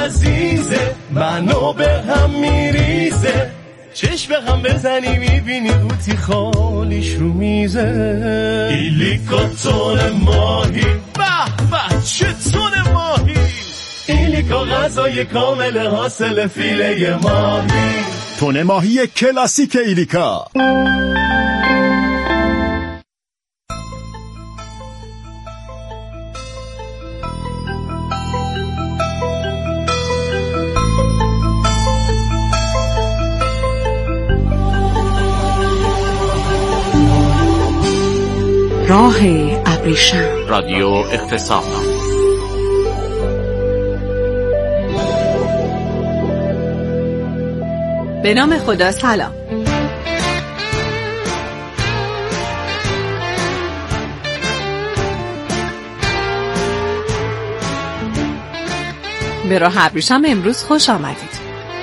عزیزه، منو به هم میریزه. چشم به هم بزنی میبینی قوطی خالیش رو میزه. ایلیکا تون ماهی، به به چه تون ماهی. ایلیکا غذای کامل حاصل فیله ماهی. تون ماهی کلاسیک ایلیکا. راه ابریشم. رادیو اقتصاد. به نام خدا. سلام. به راه ابریشم امروز خوش آمدید.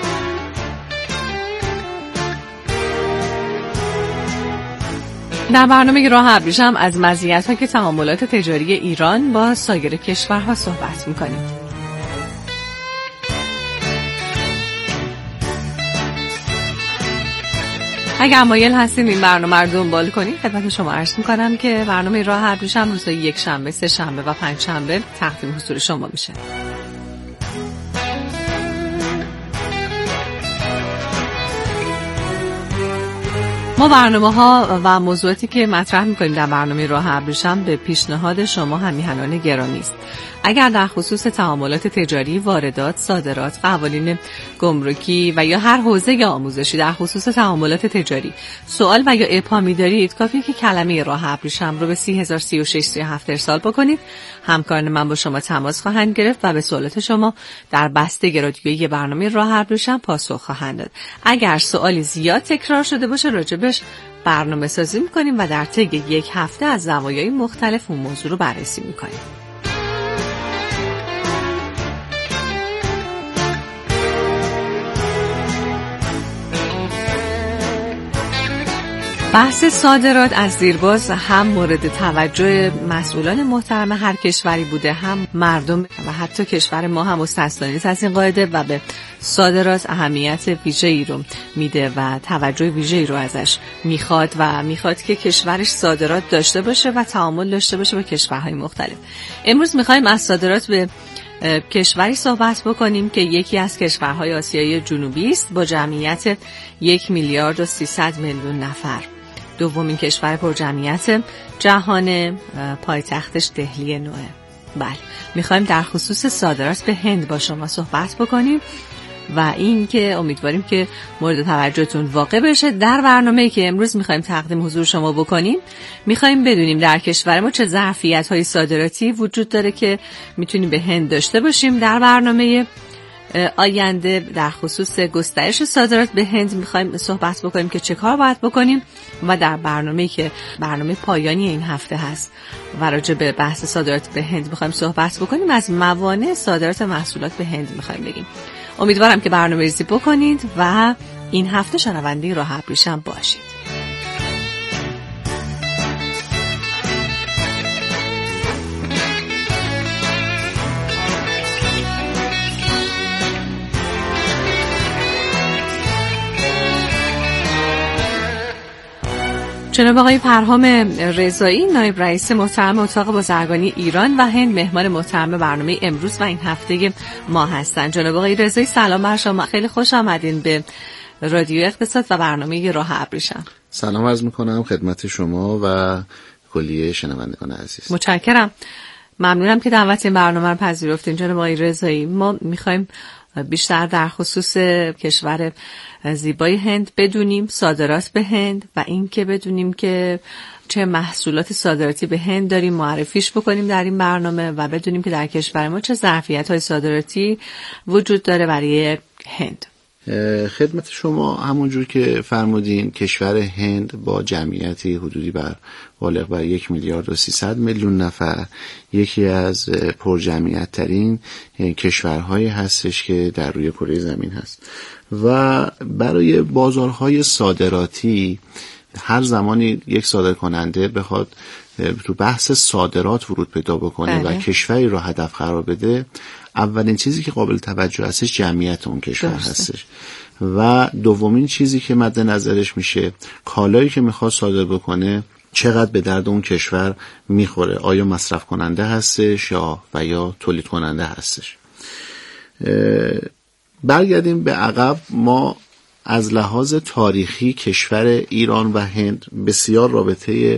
در برنامه راه ابریشم از مزیت‌ها که تعاملات تجاری ایران با سایر کشورها صحبت می‌کنیم. اگر مایل هستین این برنامه رو دنبال کنید، خدمت شما عرض می‌کنم که برنامه راه ابریشم روزهای یک شنبه، سه شنبه و پنج شنبه تقدیم حضور شما میشه. ما برنامه‌ها و موضوعاتی که مطرح می‌کنیم در برنامه راه ابریشم به پیشنهاد شما همیهنان گرامی است. اگر در خصوص تعاملات تجاری، واردات، صادرات، قوانین گمرکی و یا هر حوزه آموزشی در خصوص تعاملات تجاری سوال و یا ابهامی دارید، کافیه که کلمه راه ابریشم رو به 303637 ارسال بکنید. همکاران من با شما تماس خواهند گرفت و به سوالات شما در بسته رادیویی برنامه راه ابریشم پاسخ خواهند داد. اگر سوالی زیاد تکرار شده باشه راجبش برنامه سازی می‌کنیم و در طی یک هفته از زوایای مختلف اون موضوع رو بررسی می‌کنیم. بحث صادرات از دیرباز هم مورد توجه مسئولان محترم هر کشوری بوده، هم مردم و حتی کشور ما هم مستثنا نیست از این قاعده و به صادرات اهمیت ویژه‌ای رو میده و توجه ویژه‌ای رو ازش میخواد که کشورش صادرات داشته باشه و تعامل داشته باشه با کشورهای مختلف. امروز میخوایم از صادرات به کشوری صحبت بکنیم که یکی از کشورهای آسیای جنوبی است با جمعیت 1,300,000,000 نفر. دومین کشور پرجمعیت جهان، پایتختش دهلی نوئه. بله، میخوایم در خصوص صادرات به هند با شما صحبت بکنیم و این که امیدواریم که مورد توجهتون واقع بشه. در برنامه‌ای که امروز میخوایم تقدیم حضور شما بکنیم، میخوایم بدونیم در کشور ما چه ظرفیت‌های صادراتی وجود داره که میتونیم به هند داشته باشیم. در برنامه آینده در خصوص گسترش صادرات به هند میخوایم صحبت بکنیم که چه کار باید بکنیم و در برنامه‌ای که برنامه پایانی این هفته هست و راجع به بحث صادرات به هند میخوایم صحبت بکنیم، از موانع صادرات محصولات به هند میخوایم بگیم. امیدوارم که برنامه‌ریزی بکنید و این هفته شنونده راه ابریشم باشید. جناب آقای پرهام رضایی، نایب رئیس محترم اتاق بازرگانی ایران و هند، مهمان محترم برنامه امروز و این هفته ما هستند. جناب آقای رضایی سلام بر شما، خیلی خوش آمدین به رادیو اقتصاد و برنامه راه ابریشم. سلام عرض میکنم خدمت شما و کلیه شنوندگان عزیز. متشکرم، ممنونم که دعوت این برنامه رو پذیرفتین. جناب آقای رضایی، ما میخوایم بیشتر در خصوص کشور زیبای هند بدونیم، صادرات به هند و این که بدونیم که چه محصولات صادراتی به هند داریم، معرفیش بکنیم در این برنامه و بدونیم که در کشور ما چه ظرفیت‌های صادراتی وجود داره برای هند. خدمت شما همونجور که فرمودین، کشور هند با جمعیتی حدودی بالغ بر 1,300,000,000 نفر یکی از پرجمعیت ترین کشورهایی هستش که در روی کره زمین هست و برای بازارهای صادراتی هر زمانی یک صادرکننده بخواد تو بحث صادرات ورود پیدا بکنه و کشوری رو هدف قرار بده، اولین چیزی که قابل توجه هستش جمعیت اون کشور هستش و دومین چیزی که مد نظرش میشه کالایی که میخواد صادر بکنه چقدر به درد اون کشور میخوره، آیا مصرف کننده هستش یا تولید کننده هستش. برگردیم به عقب. ما از لحاظ تاریخی کشور ایران و هند بسیار رابطه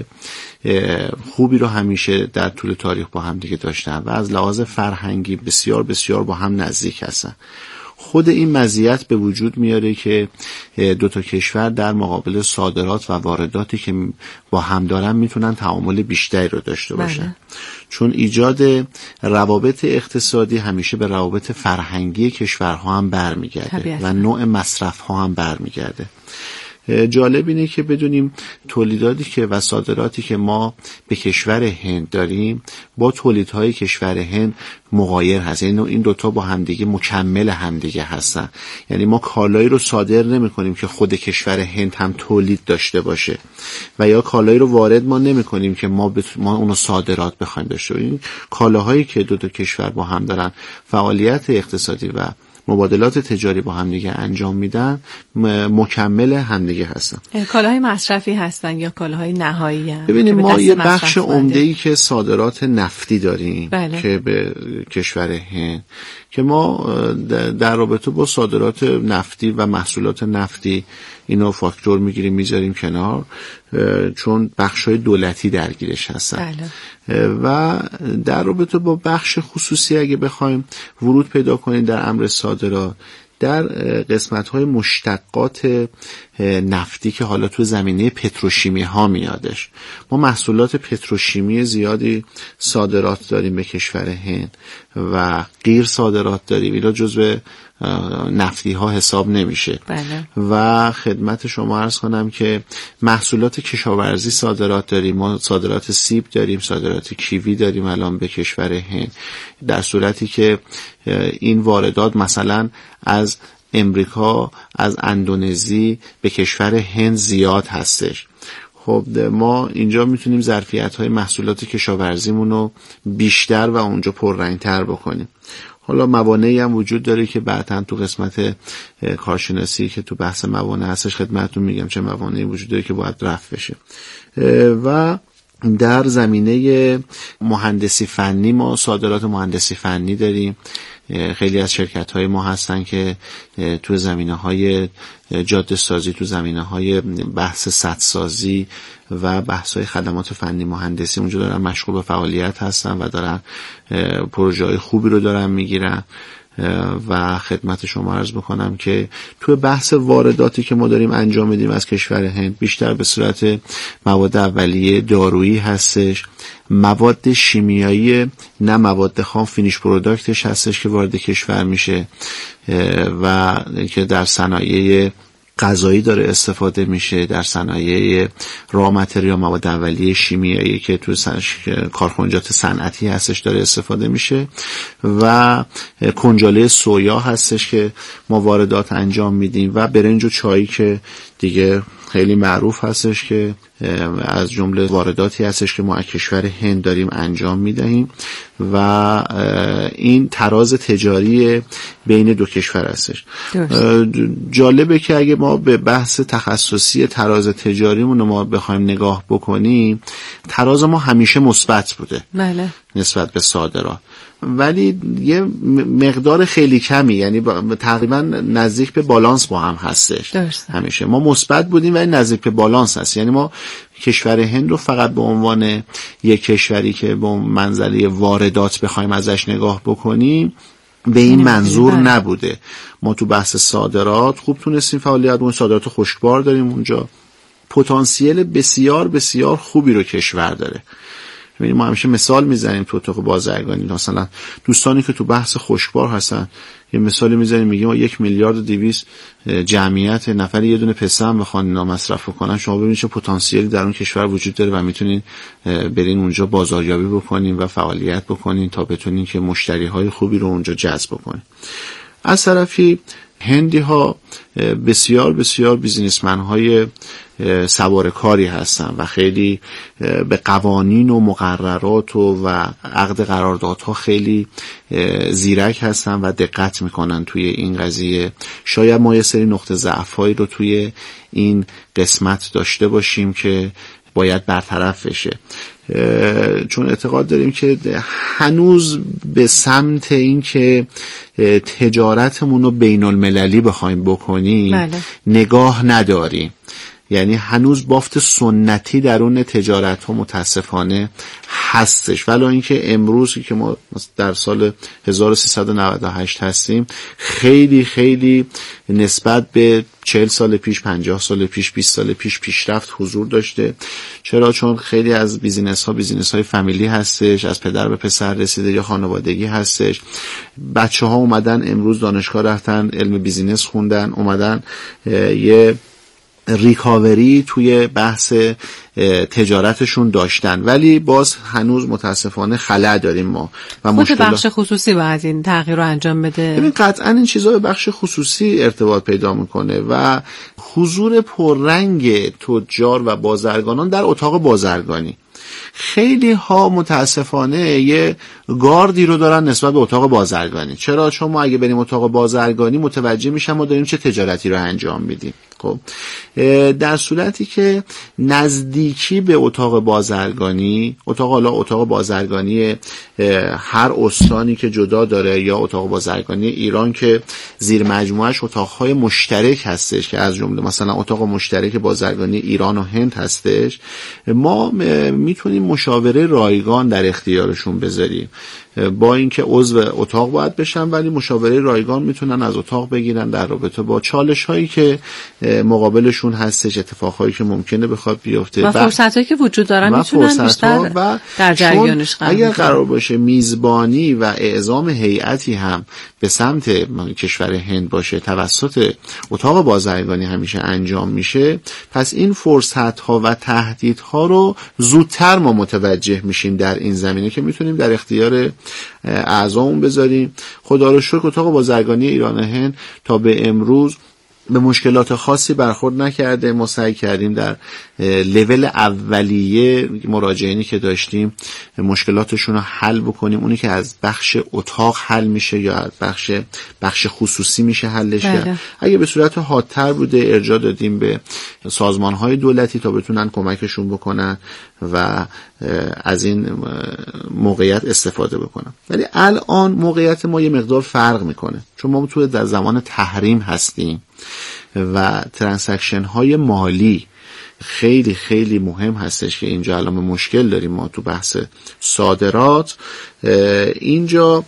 خوبی رو همیشه در طول تاریخ با هم دیگه داشتن و از لحاظ فرهنگی بسیار بسیار با هم نزدیک هستن. خود این مزیت به وجود میاره که دو تا کشور در مقابل صادرات و وارداتی که با هم دارن میتونن تعامل بیشتری رو داشته باشن. چون ایجاد روابط اقتصادی همیشه به روابط فرهنگی کشورها هم برمیگرده و نوع مصرف ها هم برمیگرده. جالب اینه که بدونیم تولیداتی که و صادراتی که ما به کشور هند داریم با تولیدهای کشور هند مغایر هست، یعنی این دوتا با همدیگه مکمل همدیگه هستن. یعنی ما کالایی رو صادر نمی کنیم که خود کشور هند هم تولید داشته باشه و یا کالایی رو وارد ما نمی کنیم که ما اونو صادرات بخوایم داشته باشیم. این کالاهایی که دوتا کشور با هم دارن فعالیت اقتصادی و مبادلات تجاری با همدیگه انجام میدن مکمل همدیگه هستن. کالاهای مصرفی هستن یا کالاهای نهایی هستن؟ ببینیم ما یه بخش عمده‌ای که صادرات نفتی داریم که به کشور هند که ما در رابطه با صادرات نفتی و محصولات نفتی اینو فاکتور میگیریم میذاریم کنار چون بخشای دولتی درگیرش هستن. و در رابطه با بخش خصوصی اگه بخوایم ورود پیدا کنیم در امر صادرات در قسمت‌های مشتقات نفتی که حالا تو زمینه پتروشیمی ها میادش، ما محصولات پتروشیمی زیادی صادرات داریم به کشور هند و غیر صادرات داریم. اینا جزو نفتی ها حساب نمیشه. و خدمت شما عرض کنم که محصولات کشاورزی صادرات داریم، ما صادرات سیب داریم، صادرات کیوی داریم الان به کشور هند، در صورتی که این واردات مثلا از امریکا، از اندونزی به کشور هند زیاد هستش. خب ما اینجا میتونیم ظرفیت‌های محصولات کشاورزیمون رو بیشتر و اونجا پررنگ‌تر بکنیم. حالا موانعی هم وجود داره که بعداً تو قسمت کارشناسی که تو بحث موانع هستش خدمتتون میگم چه موانعی وجود داره که باید رفع بشه. و در زمینه مهندسی فنی ما صادرات مهندسی فنی داریم. خیلی از شرکت‌های ما هستن که تو زمینه‌های جاده سازی، تو زمینه‌های بحث سدسازی و بحث‌های خدمات فنی مهندسی اونجا دارن مشغول به فعالیت هستن و دارن پروژه‌های خوبی رو دارن میگیرن. و خدمت شما عرض بکنم که توی بحث وارداتی که ما داریم انجام میدیم از کشور هند بیشتر به صورت مواد اولیه دارویی هستش، مواد شیمیایی نه مواد خام فینیش پروداکتش هستش که وارد کشور میشه و که در صنایع غذایی داره استفاده میشه، در صنایع را متریال مواد اولیه شیمیایی که تو کارخانجات صنعتی هستش داره استفاده میشه و کنجاله سویا هستش که ما واردات انجام میدیم و برنج و چایی که دیگه خیلی معروف هستش که از جمله وارداتی هستش که ما از کشور هند داریم انجام میدهیم و این تراز تجاری بین دو کشور هستش. جالبه که اگه ما به بحث تخصصی تراز تجاریمون ما بخوایم نگاه بکنیم تراز ما همیشه مثبت بوده نسبت به صادرات، ولی یه مقدار خیلی کمی، یعنی تقریبا نزدیک به بالانس با هم هستش. همیشه ما مثبت بودیم ولی نزدیک به بالانس هست. یعنی ما کشور هند رو فقط به عنوان یک کشوری که به منزله واردات بخوایم ازش نگاه بکنیم به این منظور نبوده. ما تو بحث صادرات خوب تونستیم فعالیت بکنیم، صادرات خشکبار داریم اونجا، پتانسیل بسیار بسیار خوبی رو کشور داره. ما همیشه مثال میزنیم تو اتاق بازرگانی، مثلا دوستانی که تو بحث خشکبار هستن یه مثالی میزنیم میگیم 1.2 میلیارد جمعیت نفر یه دونه پسته هم بخوان اینا مصرف کنن، شما ببینید چه پتانسیلی در اون کشور وجود داره و میتونین برین اونجا بازاریابی بکنین و فعالیت بکنین تا بتونین که مشتری های خوبی رو اونجا جذب بکنین. از طرفی هندی ها بسیار بسیار بیزینسمن های سوار کاری هستن و خیلی به قوانین و مقررات و عقد قراردادها خیلی زیرک هستن و دقت میکنن توی این قضیه. شاید ما یه سری نقطه ضعفایی رو توی این قسمت داشته باشیم که باید برطرف بشه، چون اعتقاد داریم که هنوز به سمت این که تجارتمون رو بین المللی بخوایم بکنیم نگاه نداریم. یعنی هنوز بافت سنتی درون تجارت ها متاسفانه هستش، ولی اینکه امروز که ما در سال 1398 هستیم خیلی خیلی نسبت به 40 سال پیش، 50 سال پیش، 20 سال پیش پیشرفت حضور داشته. چرا؟ چون خیلی از بیزینس های فامیلی هستش، از پدر به پسر رسیده یا خانوادگی هستش. بچه ها اومدن امروز دانشگاه رفتن، علم بیزینس خوندن، اومدن یه ریکاوری توی بحث تجارتشون داشتن، ولی باز هنوز متاسفانه خلأ داریم ما و خود بخش خصوصی باید این تغییر رو انجام بده. ببین قطعا این چیزا به بخش خصوصی ارتباط پیدا میکنه و حضور پررنگ تجار و بازرگانان در اتاق بازرگانی. خیلی ها متاسفانه یه گاردی رو دارن نسبت به اتاق بازرگانی. چرا؟ چون ما اگه بریم اتاق بازرگانی متوجه میشن ما داریم چه تجارتی رو انجام میدیم. خب در صورتی که نزدیکی به اتاق بازرگانی، اتاق بازرگانی هر استانی که جدا داره یا اتاق بازرگانی ایران که زیر مجموعش اتاقهای مشترک هستش که از جمله مثلا اتاق مشترک بازرگانی ایران و هند هستش، ما میتونیم مشاوره رایگان در اختیارشون بذاریم. با اینکه عضو اتاق باید بشن، ولی مشاوره رایگان میتونن از اتاق بگیرن در رابطه با چالش هایی که مقابلشون هستش، اتفاقهایی که ممکنه بخواد بیفته و فرصتایی که وجود دارن میتونن بیشتر در جریانش قرار اگر قرار باشه میزبانی و اعزام هیئتی هم به سمت کشور هند باشه توسط اتاق بازرگانی همیشه انجام میشه، پس این فرصت ها و تهدیدها رو زودتر ما متوجه میشیم در این زمینه که میتونیم در اختیار اعضامون بذاریم. خدا رو شکر اتاق بازرگانی ایران هند تا به امروز به مشکلات خاصی برخورد نکرده. ما سعی کردیم در لول اولیه مراجعینی که داشتیم مشکلاتشون رو حل بکنیم. اونی که از بخش اتاق حل میشه یا از بخش خصوصی میشه حلش کرد. اگه به صورت حادتر بوده ارجاع دادیم به سازمان‌های دولتی تا بتونن کمکشون بکنن و از این موقعیت استفاده بکنن. ولی الان موقعیت ما یه مقدار فرق میکنه، چون ما تو در زمان تحریم هستیم و ترانزکشن های مالی خیلی خیلی مهم هستش که اینجا الان مشکل داریم ما تو بحث صادرات. اینجا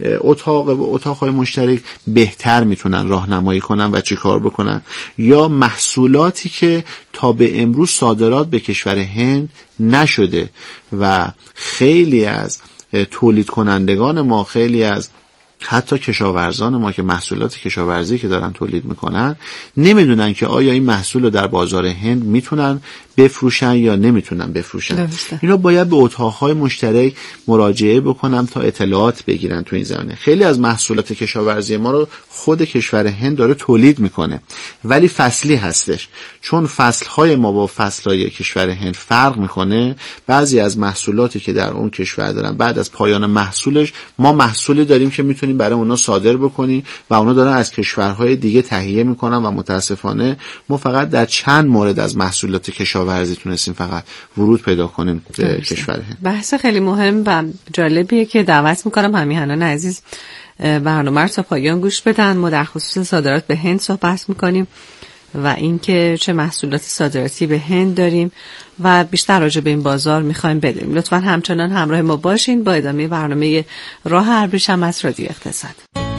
اتاق‌های مشترک بهتر میتونن راهنمایی کنن و چی کار بکنن، یا محصولاتی که تا به امروز صادرات به کشور هند نشده و خیلی از تولید کنندگان ما، خیلی از حتی کشاورزان ما که محصولات کشاورزی که دارن تولید میکنن نمیدونن که آیا این محصول رو در بازار هند میتونن بفروشن یا نمیتونن بفروشن. اینا باید به اتاقهای مشترک مراجعه بکنن تا اطلاعات بگیرن تو این زمینه. خیلی از محصولات کشاورزی ما رو خود کشور هند داره تولید میکنه، ولی فصلی هستش. چون فصلهای ما با فصلهای کشور هند فرق میکنه، بعضی از محصولاتی که در اون کشور دارن بعد از پایان محصولش ما محصولی داریم که میتونیم برای اونا صادر بکنیم و اونا دارن از کشورهای دیگه تهیه میکنن و متاسفانه ما فقط در چند مورد از محصولات کشاورزی تونستیم فقط ورود پیدا کنیم به کشور هند. بحث خیلی مهم و جالبیه که دعوت میکنم همیهنان عزیز برنامه رو تا پایان گوش بدن. ما در خصوص صادرات به هند صحبت میکنیم و اینکه چه محصولات صادراتی به هند داریم و بیشتر راجع به این بازار میخوایم بدونیم. لطفاً همچنان همراه ما باشین با ادامه برنامه راه ابریشم از رادیو اقتصاد.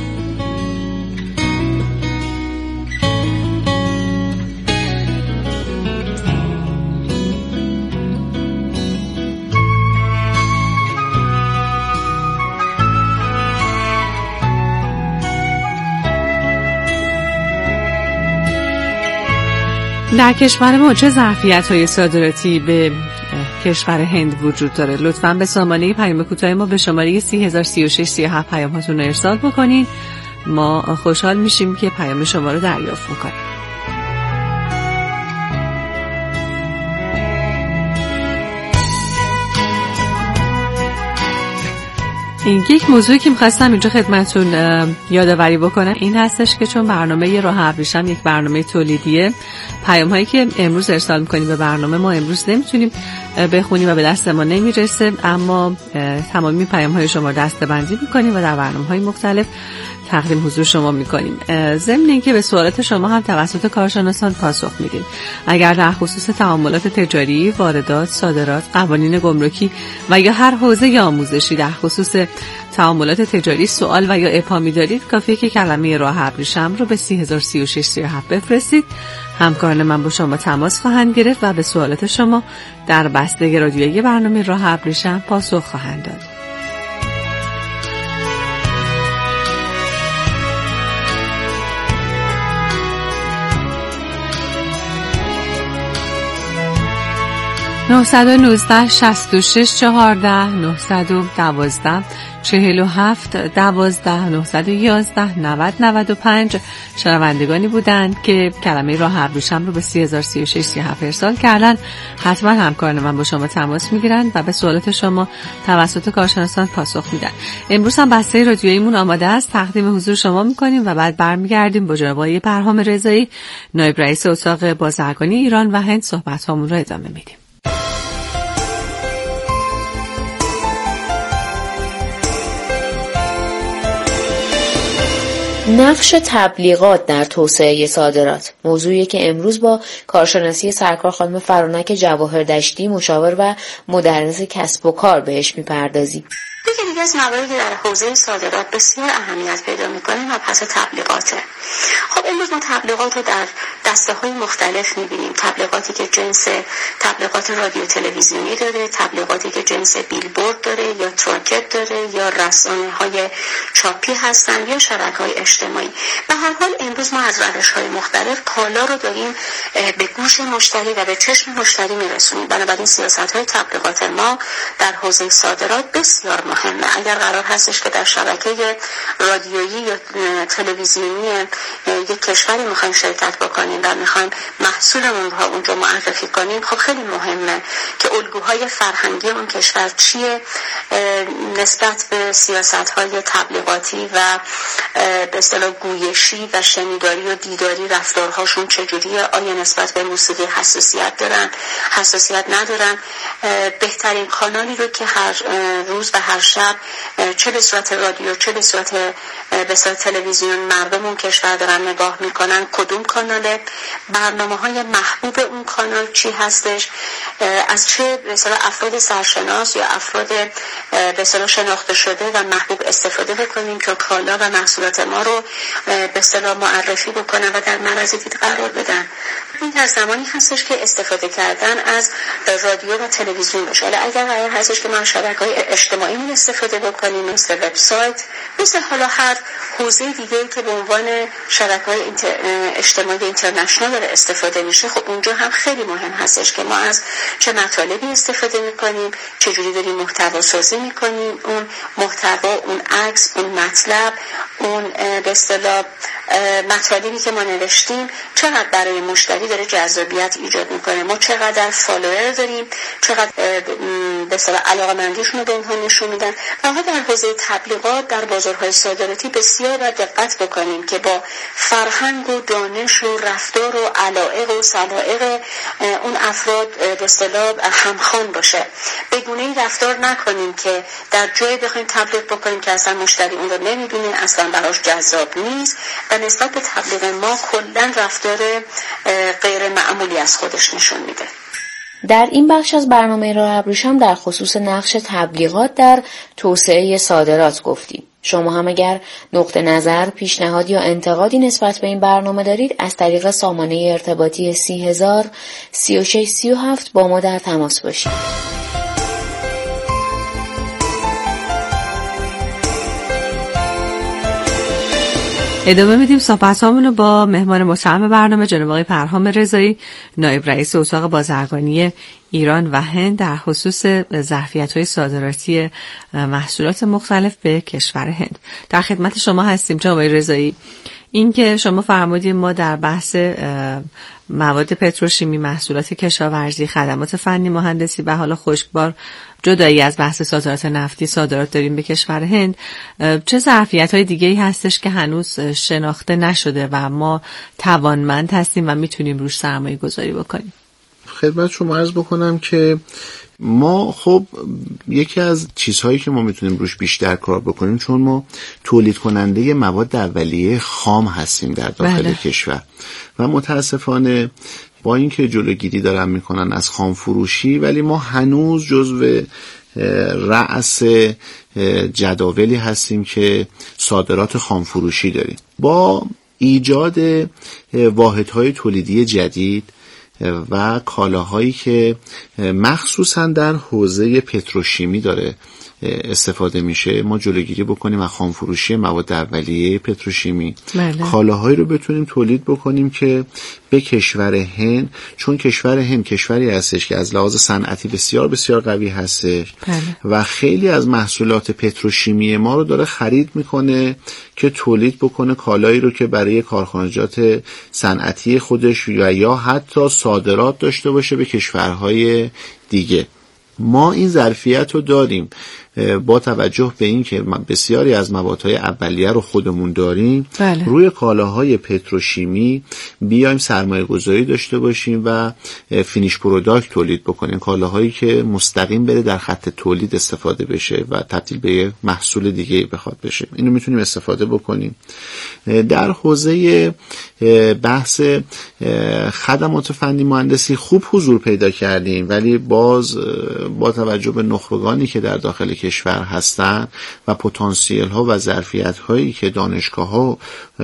در کشور ما چه ظرفیت‌های صادراتی به کشور هند وجود داره؟ لطفاً به سامانه پیام کوتاه ما به شماره 303637 پیام‌هاتون ارسال بکنین ما خوشحال میشیم که پیام شما رو دریافت میکنیم. یک موضوعی که می‌خواستم اینجا خدمتتون یادآوری بکنم این هستش که چون برنامه راه ابریشم یک برنامه تولیدیه، پیام‌هایی که امروز ارسال می‌کنیم به برنامه ما امروز نمیتونیم بخونیم و به دست ما نمیرسه، اما تمامی پیام‌های شما دسته‌بندی می‌کنیم و در برنامه‌های مختلف تقدیم حضور شما می‌کنیم. ضمن اینکه به سوالات شما هم توسط کارشناسان پاسخ میدیم. اگر در خصوص تعاملات تجاری، واردات، صادرات، قوانین گمرکی و یا هر حوزه آموزشی در خصوص تعاملات تجاری سوال و یا ابهامی دارید، کافیه که کلمه راه ابریشم رو به 303637 بفرستید. همکاران من با شما تماس خواهند گرفت و به سوالات شما در بسته رادیویی برنامه راه ابریشم پاسخ خواهند داد. (919 66 14 912 47 12 911 90 95) شنوندگانی بودند که کلمه راه ابریشم رو به 303637 ارسال کردن. حتما همکاران من با شما تماس میگیرن و به سوالات شما توسط کارشناسان پاسخ میدن. امروز هم بسته رادیوییمون آماده است، تقدیم حضور شما میکنیم و بعد برمیگردیم با جناب آقای بهرام رضایی، نایب رئیس اتاق بازرگانی ایران و هند، صحبت‌هامون رو ادامه میدیم. نقش تبلیغات در توسعه صادرات، موضوعی که امروز با کارشناسی سرکار خانم فرانک جواهردشتی، مشاور و مدرس کسب و کار بهش میپردازیم. یکی از مواردی که در حوزه صادرات بسیار اهمیت پیدا میکنه مبحث تبلیغاته. خب امروز ما تبلیغات رو در دسته‌های مختلف میبینیم. تبلیغاتی که جنس تبلیغات رادیو تلویزیونی داره، تبلیغاتی که جنس بیلبورد داره یا تراکت داره یا رسانه‌های چاپی هستن یا شبکه‌های اجتماعی. به هر حال امروز ما از روش‌های مختلف کالا رو داریم به گوش مشتری و به چشم مشتری میرسونیم. بنابراین سیاست‌های تبلیغات ما در حوزه صادرات بسیار مهمه. اگر قرار هستش که در شبکه رادیویی یا تلویزیونی یک کشوری میخوایم شرکت بکنیم و میخوایم محصولمون رو اونجا معرفی کنیم، خب خیلی مهمه که الگوهای فرهنگی اون کشور چیه نسبت به سیاست‌های تبلیغاتی و به اصطلاح گویشی و شنیداری و دیداری رفتارهاشون چجوریه، آیا نسبت به موسیقی حساسیت دارن، حساسیت ندارن. بهترین کانالی رو که هر روز و هر شب چه به صورت رادیو چه به صورت تلویزیون مردم اون کشور دارن نگاه میکنن، کدوم کاناله، برنامه‌های محبوب اون کانال چی هستش، از چه مثلا افراد سرشناس یا افراد به اصطلاح شناخته شده و محبوب استفاده بکنیم که کالا و محصولات ما رو به اصطلاح معرفی بکنن و در معرض دید قرار بدن. این در زمانی هستش که استفاده کردن از رادیو و تلویزیون باشه. اگر قرار هستش که ما شبکه‌های اجتماعی استفاده بکنیم، مثل وبسایت، مثل حالا هر حوزه دیگه‌ای که به عنوان شبکه‌های اجتماعی اینترنشنال داره استفاده میشه، خب اونجا هم خیلی مهم هستش که ما از چه مطالبی استفاده میکنیم، چجوری داریم محتوا سازی میکنیم، اون محتوا، اون عکس، اون مطلب، اون به اصطلاح مطالبی که ما نوشتیم چقدر برای مشتری داره جذابیت ایجاد میکنه، ما چقدر فالوور داریم، چقدر به اصطلاح علاقه‌مندیشون رو به اونها نشون میدن. و ما در حوزه تبلیغات در بازارهای صادراتی بسیار باید دقت بکنیم که با فرهنگ و دانش و رفتار و علایق و سلایق اون افراد به اصطلاح همخوان باشه. به گونه‌ای رفتار نکنیم که در جای بخوایم تبلیغ بکنیم که اصلا مشتری اون رو نمیدونه، اصلا براش جذاب نیست و نسبت به تبلیغ ما کلاً رفتار غیر معمولی از خودش نشون میده. در این بخش از برنامه راه ابریشم در خصوص نقش تبلیغات در توسعه صادرات گفتیم. شما هم اگر نقطه نظر، پیشنهاد یا انتقادی نسبت به این برنامه دارید از طریق سامانه ارتباطی 303637 با ما در تماس باشید. ادامه میدیم صحبتامون رو با مهمان مصمم برنامه جناب آقای پرهام رضایی، نایب رئیس اتاق بازرگانی ایران و هند در خصوص ظرفیت‌های صادراتی محصولات مختلف به کشور هند. در خدمت شما هستیم جناب آقای رضایی. این که شما فرمودید ما در بحث مواد پتروشیمی، محصولات کشاورزی، خدمات فنی مهندسی و حالا خشکبار، جدایی از بحث صادرات نفتی، صادرات داریم به کشور هند، چه ظرفیت‌های دیگه‌ای هستش که هنوز شناخته نشده و ما توانمند هستیم و میتونیم روش سرمایه‌گذاری بکنیم؟ خدمت شما عرض بکنم که ما خب یکی از چیزهایی که ما میتونیم روش بیشتر کار بکنیم، چون ما تولید کننده مواد اولیه خام هستیم در داخل کشور و متاسفانه با اینکه جلوگیری دارن میکنن از خام فروشی، ولی ما هنوز جزو رأس جداولی هستیم که صادرات خام فروشی داریم. با ایجاد واحدهای تولیدی جدید و کالاهایی که مخصوصا در حوزه پتروشیمی داره استفاده میشه، ما جلوگیری بکنیم از خامفروشی مواد اولیه پتروشیمی. کالاهایی رو بتونیم تولید بکنیم که به کشور هند، چون کشور هند کشوری هستش که از لحاظ صنعتی بسیار بسیار قوی هستش و خیلی از محصولات پتروشیمی ما رو داره خرید میکنه که تولید بکنه کالایی رو که برای کارخانجات صنعتی خودش یا حتی صادرات داشته باشه به کشورهای دیگه. ما این ظرفیت رو داریم با توجه به این که بسیاری از موادهای اولیه رو خودمون داریم. روی کالاهای پتروشیمی بیایم سرمایه گذاری داشته باشیم و فینیش پروداکت تولید بکنیم، کالاهایی که مستقیم بره در خط تولید استفاده بشه و تبدیل به یه محصول دیگه بخواد بشه. اینو میتونیم استفاده بکنیم. در حوزه بحث خدمات فنی مهندسی خوب حضور پیدا کردیم، ولی باز با توجه به نخبگانی که در داخل کشور هستن و پتانسیل ها و ظرفیت هایی که دانشگاه ها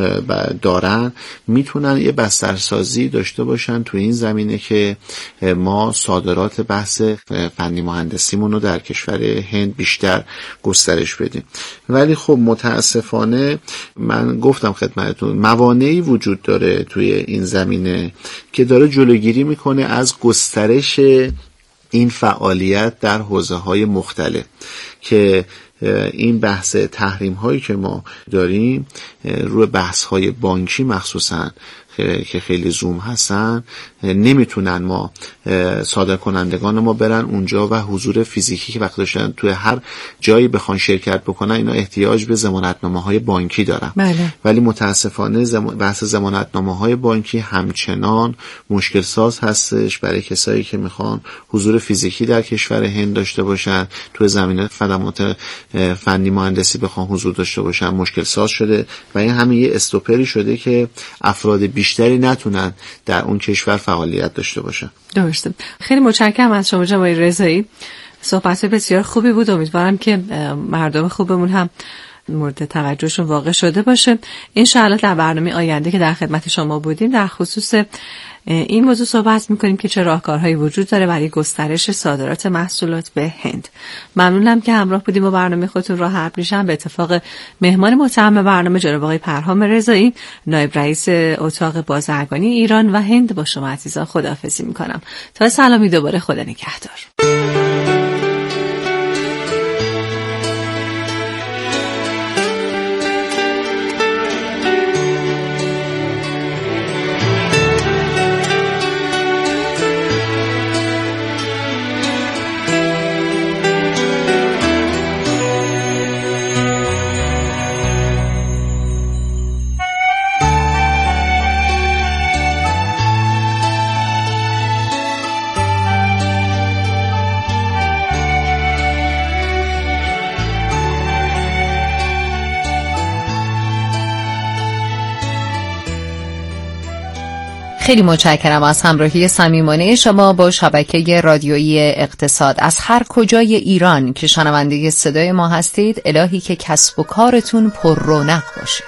دارن، میتونن یه بسترسازی داشته باشن تو این زمینه که ما صادرات بحث فنی مهندسیمون رو در کشور هند بیشتر گسترش بدیم. ولی خب متاسفانه من گفتم خدمتتون موانعی وجود داره توی این زمینه که داره جلوگیری میکنه از گسترش این فعالیت در حوزه‌های مختلف، که این بحث تحریم هایی که ما داریم روی بحث های بانکی مخصوصا که خیلی زوم هستن، نمیتونن ما صادر کنندگان ما برن اونجا و حضور فیزیکی که وقت داشتن توی هر جایی بخوان شرکت بکنن، اینا احتیاج به ضمانتنامه های بانکی دارن. ولی متاسفانه بحث ضمانتنامه های بانکی همچنان مشکل ساز هستش برای کسایی که میخوان حضور فیزیکی در کشور هند داشته باشن، توی زمینه خدمات فنی مهندسی بخوان حضور داشته باشن مشکل ساز شده و این همین یه استوپری شده که افراد بیشتری نتونن در اون کشور فعالیت داشته باشن. درسته. خیلی متشکرم از شما جناب رضایی. صحبت بسیار خوبی بود. امیدوارم که مردم خوبمون هم مورد توجهشون واقع شده باشه. ان شاءالله در برنامه آینده که در خدمت شما بودیم در خصوص این موضوع صحبت میکنیم که چه راهکارهایی وجود داره برای گسترش صادرات محصولات به هند. ممنونم که همراه بودیم با برنامه خودتون راه حل میشم. به اتفاق مهمان متهم برنامه جناب آقای پرهام رضایی، نایب رئیس اتاق بازرگانی ایران و هند، با شما عزیزان خداحافظی میکنم. تا سلامی دوباره، خدا نگهدار. خیلی متشکرم از همراهی صمیمانه شما با شبکه رادیویی اقتصاد از هر کجای ایران که شنونده صدای ما هستید. الهی که کسب و کارتون پر رونق باشه.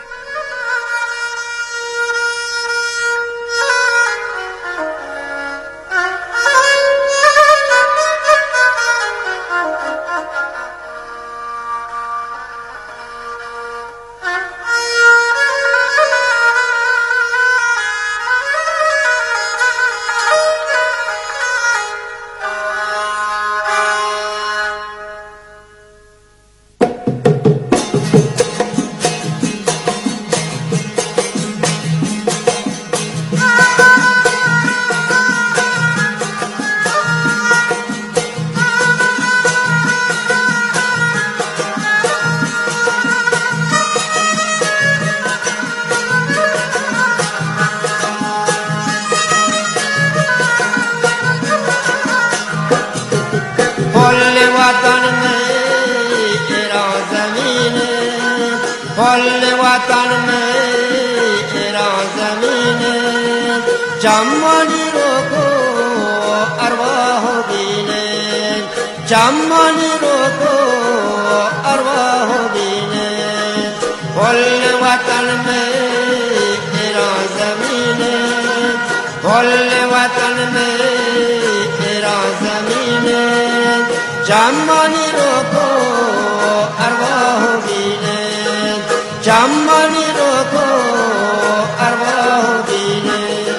جمانی رو کو ارواح بینن جمانی رو کو ارواح بینن کل وطن میں ایران زمین کل وطن میں ایران زمین جمانی رو کو ارواح بینن جمانی رو کو ارواح بینن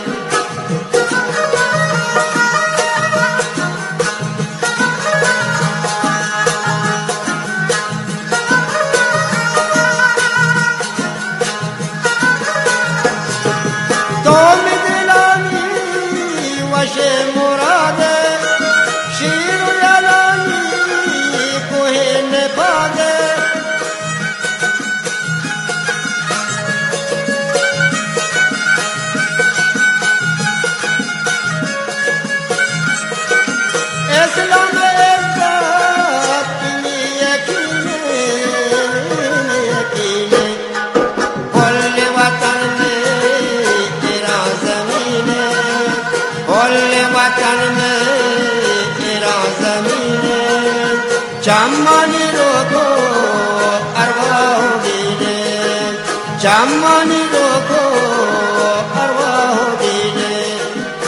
جمانی رو کو ارواح بینن جمانی رو کو ارواح بینن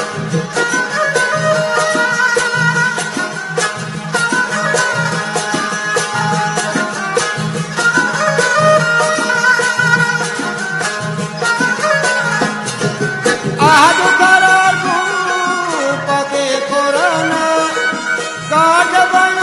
آهد قرار کو پاک قرآن گاڑ بنا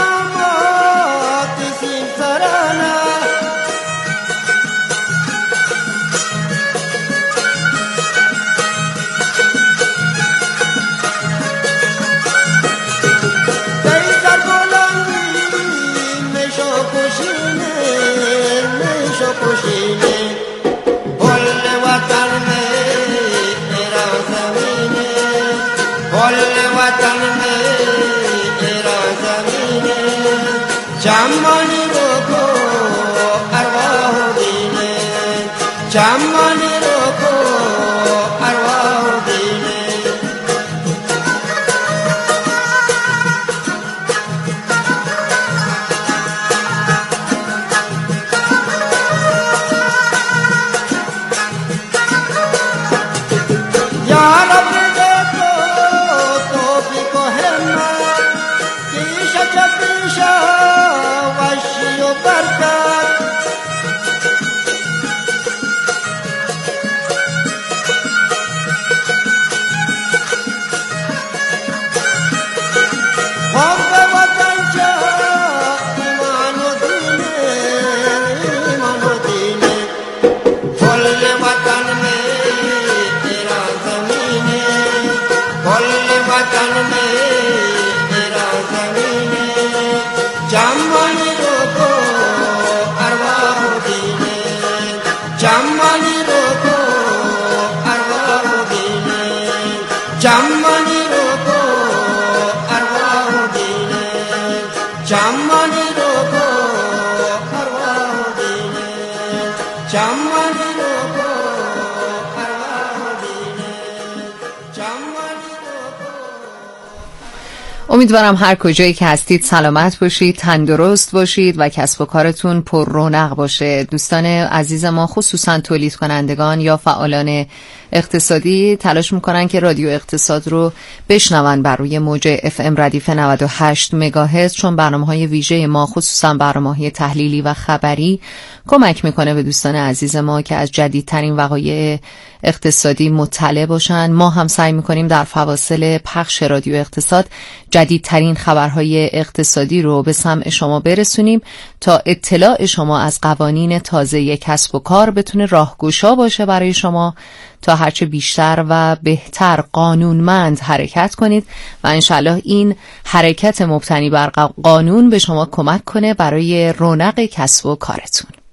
جمانی رو کو ارواح بینن جمانی رو کو ارواح بینن یا رب دے تو توفیق و همت پیش چپیشا وشی و برکت حب وطن چا ایمان و دینه ایمان و دینه کل وطن میں ایران زمین کل وطن میں ایران زمین جمانی رو کو ارواح بینن جمانی رو کو ارواح بینن جمانی رو کو ارواح بینن جمانی رو کو ارواح بینن جمانی رو کو ارواح بینن جمانی رو کو. امیدوارم هر کجایی که هستید سلامت باشید، تندرست باشید و کسب و کارتون پر رونق باشه. دوستان عزیز ما خصوصا تولید کنندگان یا فعالان اقتصادی تلاش میکنن که رادیو اقتصاد رو بشنون بر روی موج FM ردیف 98 مگاهرتز، چون برنامه‌های ویژه ما خصوصا برنامه‌های تحلیلی و خبری کمک میکنه به دوستان عزیز ما که از جدیدترین وقایع اقتصادی مطلع باشن. ما هم سعی میکنیم در فواصل پخش رادیو اقتصاد جدیدترین خبرهای اقتصادی رو به سمع شما برسونیم تا اطلاع شما از قوانین تازه کسب و کار بتونه راهگشا باشه برای شما تا هرچه بیشتر و بهتر قانونمند حرکت کنید و انشالله این حرکت مبتنی بر قانون به شما کمک کنه برای رونق کسب و کارتون.